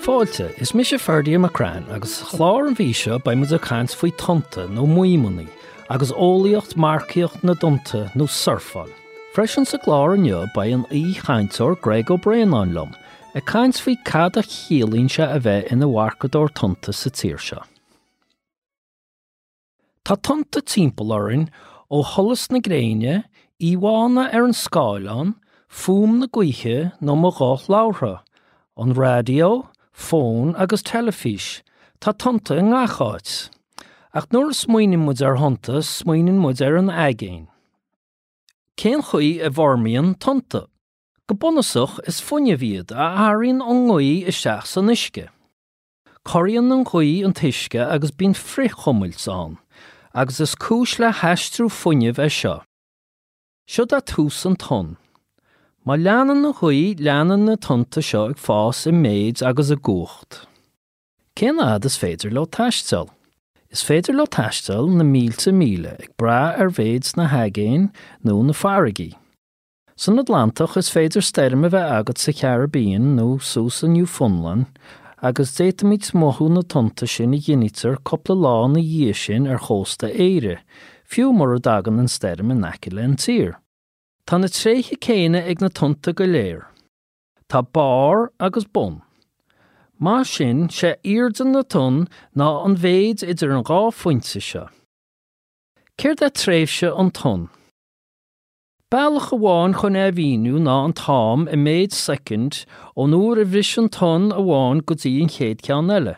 Fáilte, is mis sé ferdi am a cran, agus chlár an bhí seo ba mu a cans faoi tonta nó muoimúnaí, agus ólaíocht marcíocht na dunta nó surfáil. Freisin sa glár an ba an chainteoir Greg O'Brien anlum, a cans faoi cad a chialín se a bheith ina bharcadóir tonta sa tír seo. Tá tonta timpeall orin ó tholas na gréine, íhána an scáilán, fum na gaoithe nó mo gách láirtha, an radio, fón agus telefís, tá tonta in ngacháit. Ach nuair smaoinim muid ar thonta, smaoinim muid ar an agéin. Cén chuí a bharmaíonn tonta. Go bunasach is funne bhíad a airíonn an ngaí isteach san uisce. Coiríonn an chuí an tuisce agus bíonn frithchumailt an, agus is cúis le heistrú funne bheith seo. Seo dá tús an ton. Má leanan na chuí leanan na tonta seo ag fás I méid agus a gúcht. Cén ad is féidir le taistil. Is féidir le taistil na mílte míle ag bra ar bhéid na hagéin nó na farigí. San Atlantach is féidir sterm a bheith agat sa Caribbean nó sús a Newfoundland, agus déitimid mothú na tonta sin I ginitar coppla lá na dhé sin ar chósta éire, fiú mar a dagan an sterm in naciile an tír. Tá na tréithe céine ag na tonta go léir. Tá bar agus bon. Má sin sé irdan na tun ná an bhéid idir an gá fointe seo. Céir de tréifse an tun. Bailach amháin chun é bhíniú ná an tám I méid second ó nuair a bhris an tun amháin go dtí an chéad ceann eile.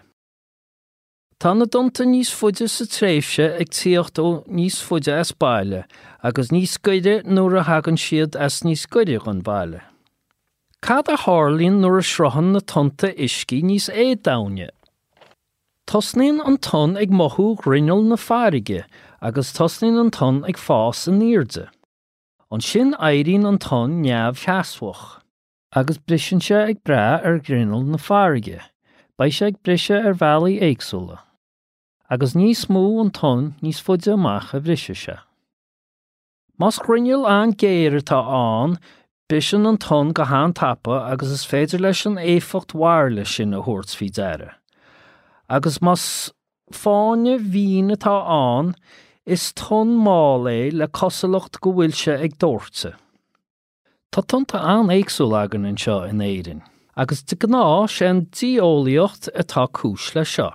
Tá na donta níos fuide sa tréifse ag tíocht ó níos fuide as baile, agus níos goide nuair a hagann siad as níos goide an baile. Cad a hárlíonn nuair a srahan na tonta iscí níos édáine. Tosnaíonn an ton ag mothú rinneall na farige, agus tosnaíonn an ton ag fás an níirde. An sin éiríonn an ton neamh cheasfach, agus brisin se ag bra ar grinneall na farige, ba se ag brise ar bhealaí éagsúla. Agus níos mó an ton níos fuide amach a bhrise se. Mas grinneall an géire tá an, bisin an ton go hán tapa agus is féidir leis an éfacht warle sin a thuirt fí deire. Agus mas fáine víne tá an, is ton mála le cosalacht go bhfuil se ag dúirte. Tá tonta an éagsúil agan an seo in éirin, agus de gná sé an diolaíocht atá cúis le seo.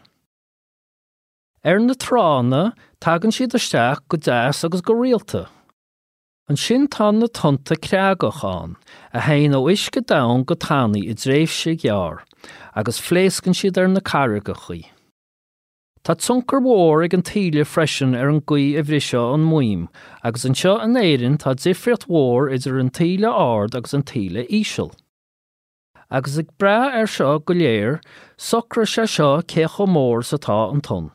Ar na trána tagann siad isteach go deas agus go rialta. An sin tá na tonta creagachán, a hain ó isce dán go tánaí I dréifh sé gear, agus phléascann siad ar na caragachaí. Tá tioncar mhór ag an tíle freisin ar an gaí a bhriseo an muim, agus an seo an éireann tá difriat mhór idir an tíle ard agus an tíle íseal. Agus ag bra ar seo go léir, socra se seo cécho mór sa tá an ton.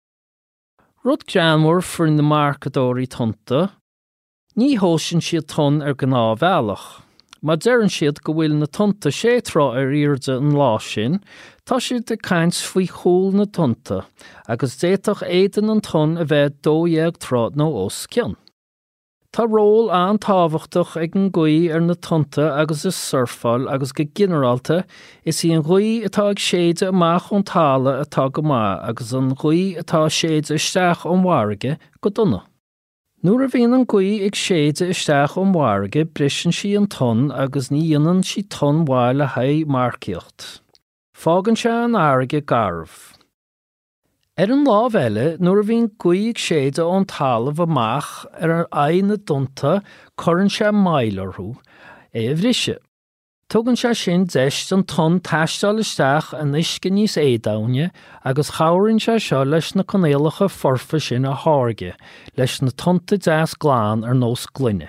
Rud granmhór for na marcadóirí tonta, ní hósin siad ton ar gná bhealach. Má dearann siad go bhfuil na tonta sétrá ar irde an lá sin, tá siad de caint faoi chúl na tonta, agus déitach éidan an ton a bheith dóhéag trád nó os cian. Tá ról an tábhachtach ag an gaí ar na tonta agus is surfáil agus go generalta is í an gaí atá ag séide amach ón tála atá go má agus an gaí atá séide isteach ón mharige go duna. Nuair a bhíonn an gaí ag séide isteach ón mharige brisin si an ton agus ní dionan si ton mhaile haidh marcíocht. Fágann se an airige garbh. Ar an lámh eile, nuair a bhíonn gaí ag séide ón talamh amach ar aghaidh na dunta cuireann se mailearthú é a bhrise. Tugann se sin deist an ton taistil isteach an uisce níos édáine agus chabhraonn se seo leis na conéalacha forfa sin a tháirge, leis na tonta deas gláán ar nós glunne.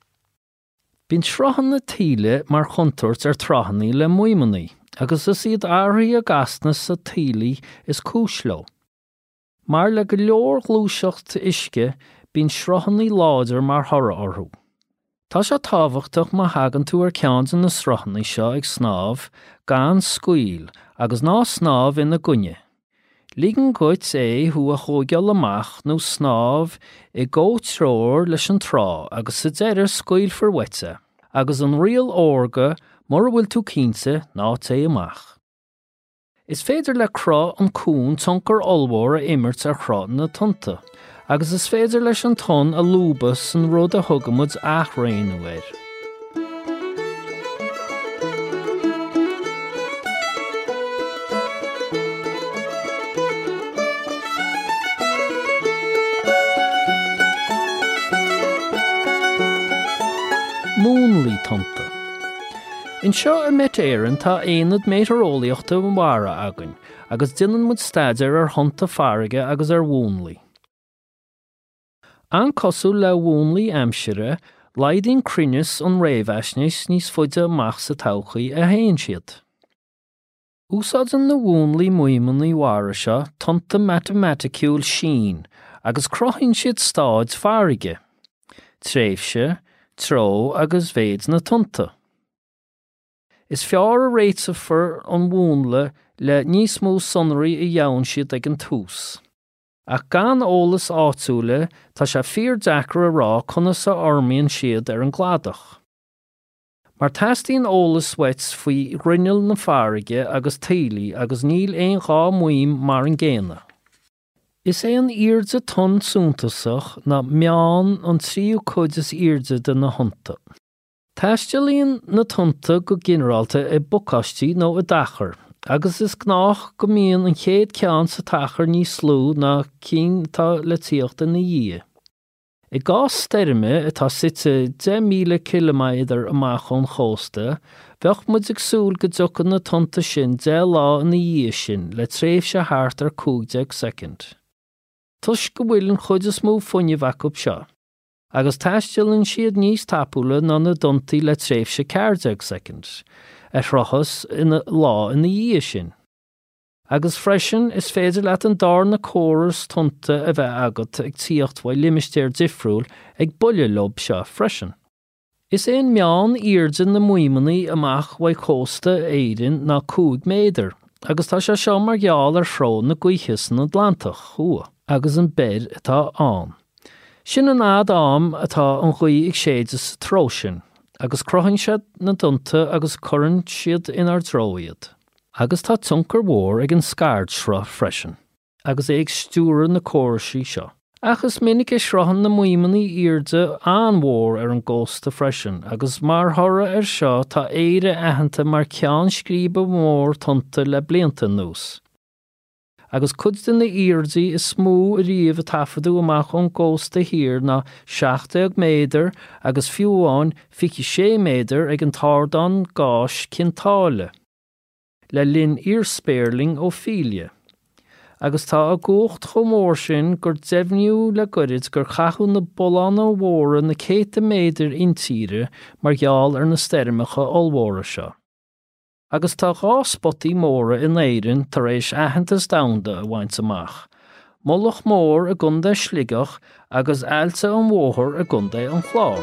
Bíonn sraithan na tíle mar chuntúirt ar tráthaí le muoimúnaí, agus is iad áirí a gasna sa tílaí is cúisló. Mar le go leor glúiseacht isce bíonn sraithaí láidir mar thora orthú. Tá se tábhachtach má hagann tú ar ceann na sraithaí seo ag snámh gan scaoil agus ná snámh ina gcuine. Lígan goit é thu a chógeal amach nó snámh I ggó tróir leis an trá agus sa deireadh scaoil forhuite, agus an rial órga mar bhfuil tú cinnte ná té amach. Is féidir le chrá an cún tionchar olmhór a imirt ar chrá na tunta, agus is féidir leis an ton a lúbas an rud a thugamid ach réin uair. Múnlaí tunta. In seo a mit éireann tá aonad méteorólaíochta mhara agan, agus duine muid staidir ar thunta farraige agus ar bhúnlaí. An cosú le bhúnlaí aimsire, laidín cruinneas an réamhaisnis níos fuide amach sa todhchaí a thaon siad. Úsáideann na bhúnlaí muoimíní mhara seo tunta mathematicúil sin, agus crothaíonn siad stáid farraige, tréimhse, tró agus bhéid na tunta. Is fearr a réite fir an bhúnla le níos mó sonraí a dheann siad ag an tús. Ach gan ólas áitiúla tá sé fíor deacra rá chuna sa ormaíonn siad ar an gladach. Mar teastíonn ólas wets faoi rinneal na farraige agus taolaí agus níl éon gá muoim mar an ggéine. Is é an airde ton súntasach na meán an tríú chuideas airde de na thunta. Taistealaíonn na tunta go ginearálta i bocáistí nó i dachar, agus is gnách go mbíonn an chéad ceann sa tachar níos slú na cinn tá le tíochta na dhí. I gás steirime atá suite 10,000 km amach chun chósta, bheadh muid ag súil go dtiocfaidh na tunta sin 10 lá na dhí sin le tréimhse thart ar 15 second. Tus go bhfuil an chuideas mó fuinne bhacúb seo, agus taistealaíonn siad níos tapúla ná na duntaí le tréimhse 40 second, a thrachas ina lá ina dhí sin. Agus freisin is féidir leat an dar na córas tunta a bheith agat ag tíocht bhaid limistéir difriúil ag buile lob seo freisin. Is éon meán airde na muoimíní amach bhaid chósta éireann ná 5 méadar, agus tá sé seo mar gheall ar thrón na gcuichis na Atlantach chua, agus an bed atá an. Sin an ad am atá an gcuí ag séidir sa tró sin, agus crothainn siad na dunta agus curann siad inar dróiad. Agus tá tionchar mhór ag an scaird sra freisin, agus é ag stúra na córasaí seo. Achas minic é srahan na muoimíní airde an mhór ar an gcósta freisin, agus mar thora ar seo tá éire aitheanta mar ceann scríbe mór tunta le blianta nús. Agus cuid na airdaí is smó a riamh a tafadú amach an gcósta hir na 60 méadar agus fiúháin 56 méadar ag an tardan gáis cintála, le linn iarspéirling ó fília. Agus tá a gcuacht chomór sin gur deimhniú le gorid gur chathú na bolán ó mhóra na 100 méadar intíre mar gheall ar na steirimecha olmhóra seo. Agus tá gá spotaí móra in éireann tar éis aitheantas damhanda a bhaint amach. Mollach mór a gunda sligach agus ailte an mhóthir a gunda an chlár.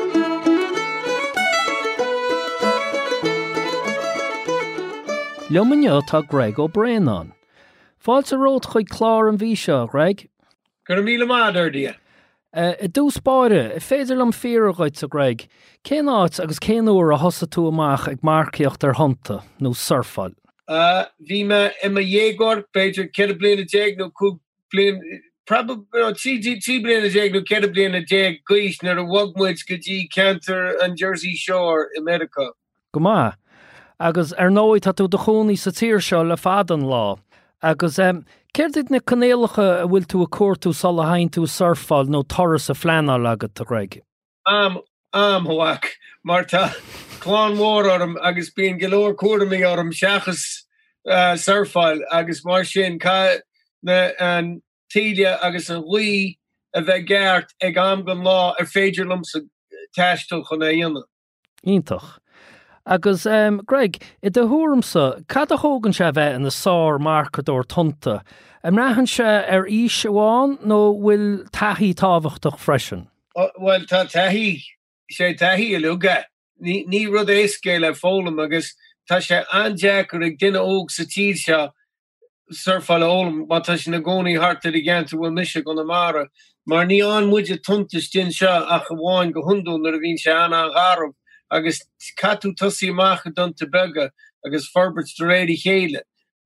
Leomanneo tá Greg O'Brien an. Fáilte rót chuig chlár an bhí seo, Greg? Gur míle máidir dia. I dús báire, I féidir am fíorghait a Greg. Cé áit agus cé uair a thosa tú amach ag marcaíocht ar thunta nó surfáil? Bhí me i ma dhéagor, beidir cead bliana déag nó cúg blian, tí bliana déag nó cead bliana déag gais nar a bhagmuid go dtí cantar an Jersey Shore i America. Go maith. Agus ar nóid tá tú do chúnaí sa tír seo le fad an lá. Agus céird na canéalacha a bhfuil tú a cuairtú sal a hain tú surfáil nó toras a phleanáil agat a Greg? Hoach, mar tá chlán mór orm agus bíon golóir cuairmí orm seachas surfáil agus mar sin cá na an tíide agus an ghuí a bheith geart ag am gan lá ar féidir lum sa taistil chun é dhéanamh. Ítach. Agus, Greg, I do thuairmsa, cad a thógann sé bheith in na sár marcadóir tunta? Raithann sé ar ís amháin nó bhfuil taithí tábhachtach freisin? Well, tá taithí, sé taithí a luga. Ní rud éascéil le fólam agus tá sé andeachar ag duine óg sa tíd seo surfáil ólam, má tá sin na gcónaí harta i gceantar bhfuil mise go na mara. Mar ní an muide tuntas din seo ach bháin go hundún nar a bhín sé an gharmh. Agus catú tosaí amach a dun te bega agus forbert de réidir chéile.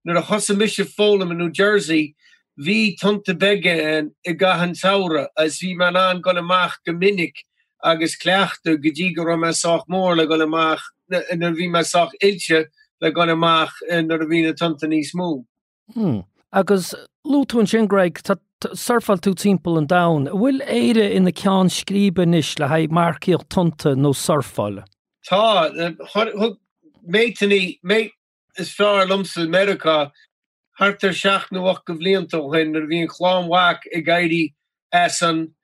nur a hosamise fólam in New Jersey, hí tunta bege an I gahan saura, as hí man an go amach gomininic agus cleachta godí go me soach mór le go amach na bhí me soach ilse le go amach nar a bhína tunta níos mó. Agus lútún sin Greg, tá surfal tú timppel an down. Bhfuil éire ina cean scríban is le haid marcíoch tunta nó surfáile? Tá, métaní is fear lumsa America, hartar seach na wach go bblianta hen nar bhíon chlámhaach I gairí as an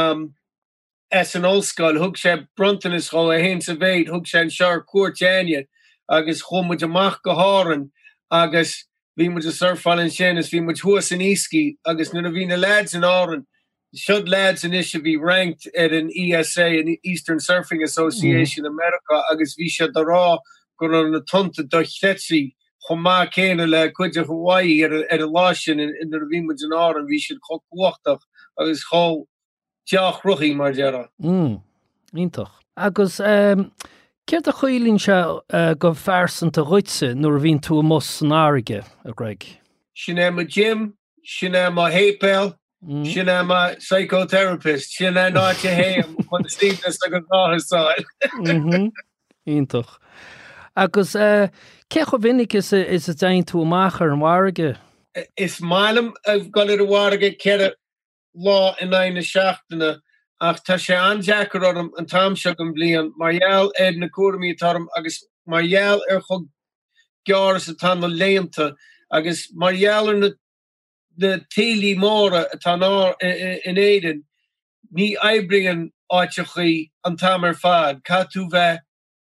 óscoil, thug sé brontan is cho a hen sa bhéid, thug sé an seir cuairteine agus chomid amach go háran agus bhí mu a surfáilin sin is bhí mu thuas an ísci agus nuair a bhí na lads an áran, should lads in should be ranked at an ESA, an Eastern Surfing Association America, agus bhí sé de rá gur an na tunta do chetsi chomá céine le cuide Hawaii at a lásin in the bhí mu an áran bhí sé chocuachtach agus cho teach ruchí mar deara. Ítach. Agus céir a chuilín se go fearsanta ruitse nuair bhín tú mos an áige a Greg? Sin a gym, sin a hépel, sin a psychotherapist, sin a náte héim chun stínas a go náhasáil. Ítach. Agus ce go vinnig is a dain tú amachar an bharige? Is málam a go a bharige cead lá in aine seachtainna ach tá sé anjacar orm an tamseach an blian margheall na cuairmí tarm agus margheall chug gear sa tá na léanta agus margheall na téilí móra atá ná in éidir ní eibringen áitechaí an tamar fad cá tú bheith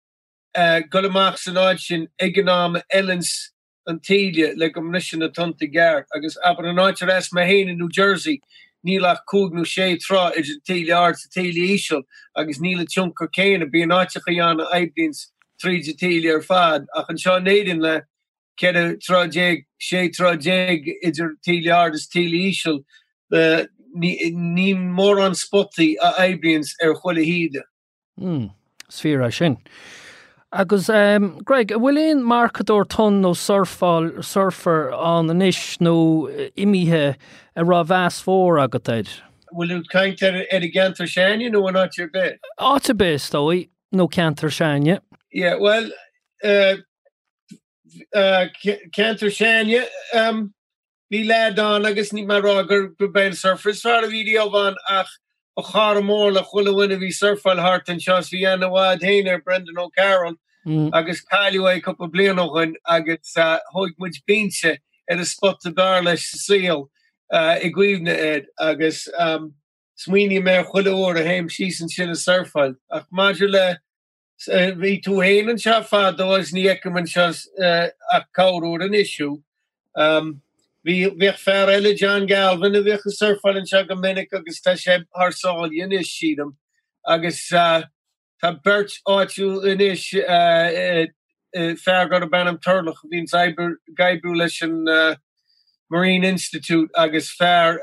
go amach san áid sin eganám Ellens an téile le go mnisin na tunta geart agus aber an áitir as me héin in New Jersey nílach cúg nó sé trá is an téile art sa téile ísisiil agus níla tiúnca céine bí an áitecha anna aiblins tríide téile fad ach an seo néidir le cead tráéig sé tráéig idir téile art is téile ísisiil ní mór an spottaí a aiblins chuile híide. Sfíra sin. Agus Greg, bhfuil éon marcador tun nó surfer an inis nó imithe a rá bheas fór agaid? Bhfuil ú caint ar a gantar seine nó an áitir bit? Áte bit dói nó cantar seine? Yeah, well, cantar seine, bhí lead an agus ní mar rágur go ben surfers far a video van ach a char mór le chuile winna bhí surfáil hart an seos bhí anna bhád héine Brendan O'Carroll agus caiiliú cup of blianóin agus thuig muid bíse ar a spot a bar leis síl I gcuimhne ed agus smuoine mé chuile uair a héim síos an sin a surfáil ach maidir le bhí tú héanaan se fad dóis ní eiceman seos ach cáúir an isisiú. Bhí fear eile John Galvin a bhíocha surfáilin se go minic agus tá sé thsáil inis siadam agus tá beirt áitiú inis fear go a benam turlach bhín gaibú leis an Marine Institute agus fear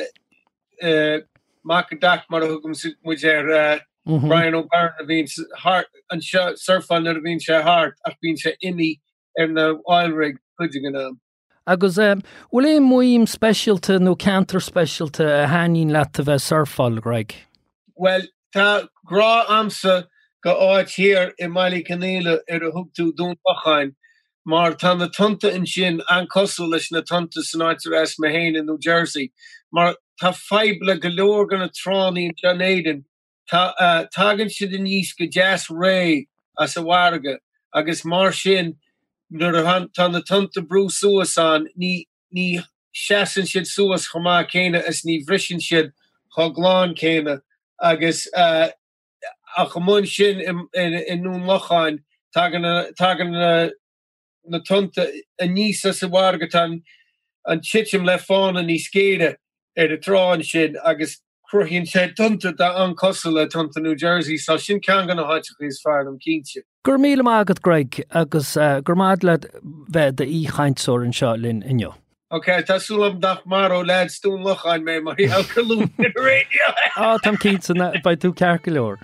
macadach mar a thugam muid Brian O'Byrne a bhín an surfáil na a bhín sé hart ach bhín sé imi ar na oil rig chuide gan Agus bhfuil éon muoim specialta nó cantar specialta a haín leat a bheith surfáil, Greg? Well, tá grá amsa go áit hir I Mailí Canéile ar a thugtú dún bacháin, mar tá na tunta in sin an cosú leis na tunta san áitir as me héin in New Jersey, mar tá feible go leor gan na tránaí in John Aiden, tágann siad in níos go jazz ré as a bharige, agus mar sin tá na tunta brú suas an ní seaan siad suas chomá céine as ní bhrisin siad choglán céine agus a chomún sin in nún locháin tagan na tunta a níos as a bhargatán an tiitim le fána ní scéide ar a tráin sin agus cruhíonn sé tunta an cosú le tunta New Jersey so sin cean gan na háiteach is fear am cínte. Gur míle agad Greg agus gur mád le bheith de chaintsóir an seo linn inneo. Okay, tásúlam dach mar ó lead stún locháin mé mar alcalú in radio. Tam cínta ba tú cearca leor.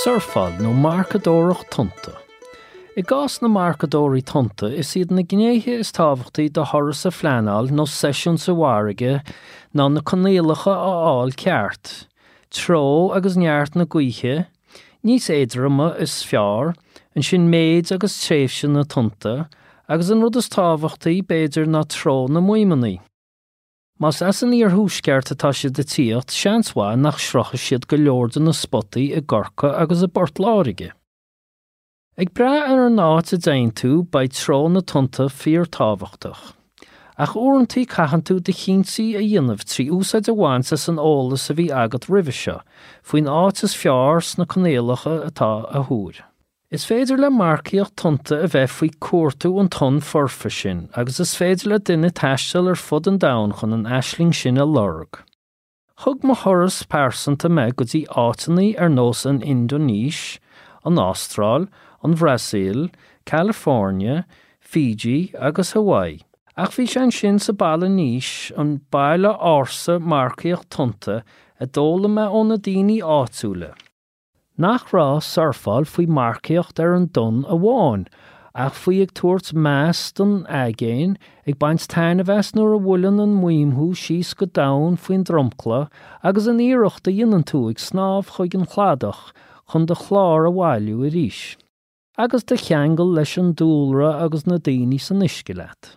surfal nó marcadórach tunta. I gás na marcadóí tunta is iad na gnéithe is tábhachtaí do thoras a phleanáil nó sesiún sa bharige ná na conéalacha á áil ceart. Tró agus neart na gaoithe, níos éidirama is fearr, an sin méid agus tréifse na tunta, agus an rud is tábhachtaí beidir na tró na muimanaí. Mas as an íor húsceart atá siad de tíocht, seansá nach srocha siad go leorda na spotaí i gcorca agus i bort láirige. Ag bra ar an áit a dain tú ba tró na tunta fíor tábhachtach. Ach orintí caihan tú de chinsaí a dhéanamh trí úsáid a bhaint as an ólas a bhí agat ribhe seo, faoin áit is fears na conéalacha atá a thúr. Is féidir le marcaíocht tunta a bheith faoi cuairtú an tun forfa sin, agus is féidir le duine taistil ar fud an dam chun an aisling sin a lorg. Thug mo thoras persanta me go dtí áitanaí ar nós an Indonís, an Austráil, an Bhrasaíl, California, Fiji agus Hawaii. Ach bhí sé sin sa balla níos an baile ársa marcaíocht tunta a dóla me ón na daoine áitiúla. Nach rá surfáil faoi marcaíocht ar an dun a bháin, ach faoi ag tuairt meas don agéin ag baint tainmheas nuair a bhuileann an muimthú síos go domhan faoin dromcla agus an iireacht a dhéanann tú ag snámh chuig an chladach chun de chlár a bhailiú a ríis, agus de cheangal leis an dúlra agus na daoine san isce leat.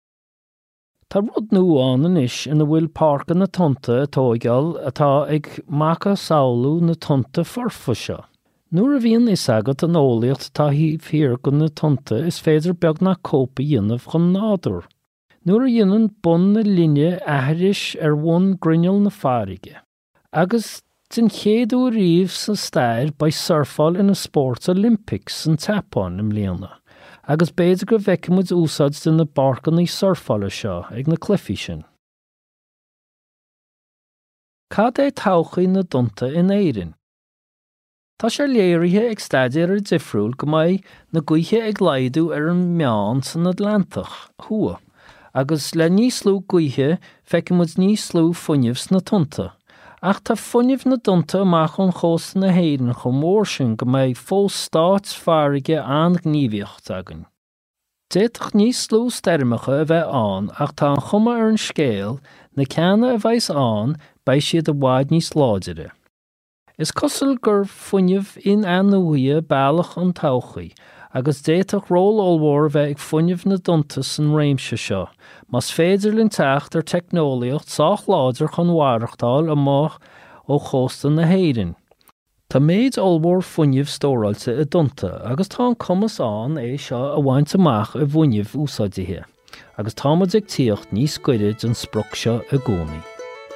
Tá rud nuán an is ina bhfuil parca na tunta atógáil atá ag maca saoilú na tunta forfa seo. Nuair a bhíonn is agat an ólaíocht tá hí fíor go na tunta is féidir beag na cópa dhéanamh chun nádúr. Nuair a dhéanann bun na linne aithris ar bhain grinneall na farige. Agus den chéadú riomh sa stair ba surfáil ina Sports Olympics san Tapán im léana. Agus béidir go bhheicimid úsáid den na barcannaí surfáile seo ag na cluifi sin. Cad é todhchaí na dunta in éireann? Tá sé léirithe ag staidir ar difriúil go mbeidh na gaoithe ag laidú ar an meán san Atlantach, thua, agus le níos lú gaoithe feicimid níos lú fuinneamh na tunta. Ach tá fuinneamh na dunta amach chun chós na héireann chun mór sin go mbeidh fós stáit farige an gníomhaíocht agan. Déitach níos lú stermacha a bheith an ach tá an chuma ar an scéal na ceanna a bheith an ba siad a bhaid níos láidire. Is cosúil gur fuinneamh in an nuaithe bailach an todhchaí, agus déitach ról olmhór bheith ag fuinneamh na dunta san réimse seo, mas féidir linn teacht ar technoliacht sách láidir chun mhaireachtáil amach ó chósta na héireann. Tá méid olmhór fuinneamh stóráilte i dunta, agus tá an cumas an é seo a bhaint amach a bhuinneamh úsáidithe, agus támad ag tíocht níos cuirid an sprioc seo a gcónaí.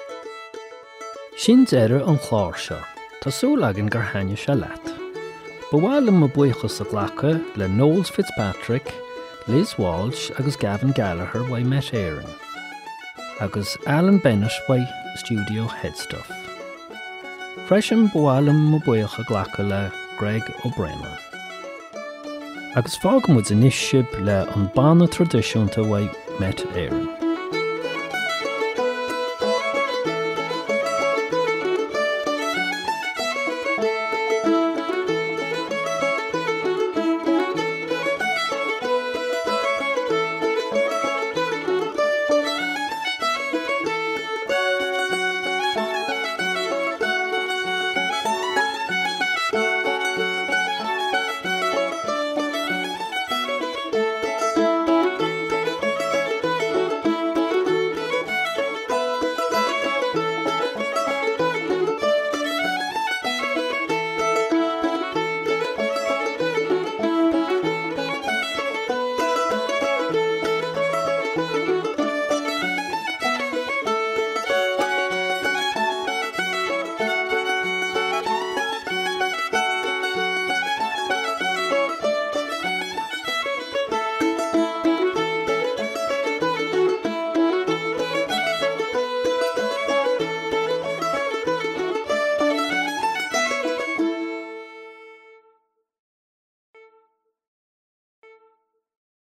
Sin deire an chláir seo, tásúil agan gur haine se leat. Bhfuil mo buchas a ghlacha le Noel Fitzpatrick, Liz Walsh agus Gavin Gallagher wa Met Éireann, agus Alan Bennett wa Studio Headstuff. Freisin bhfuil mo bucha ghlacha le Greg O'Brien. Agus fágamid inis sib le an banna tradiisiúnta wa Met Éireann.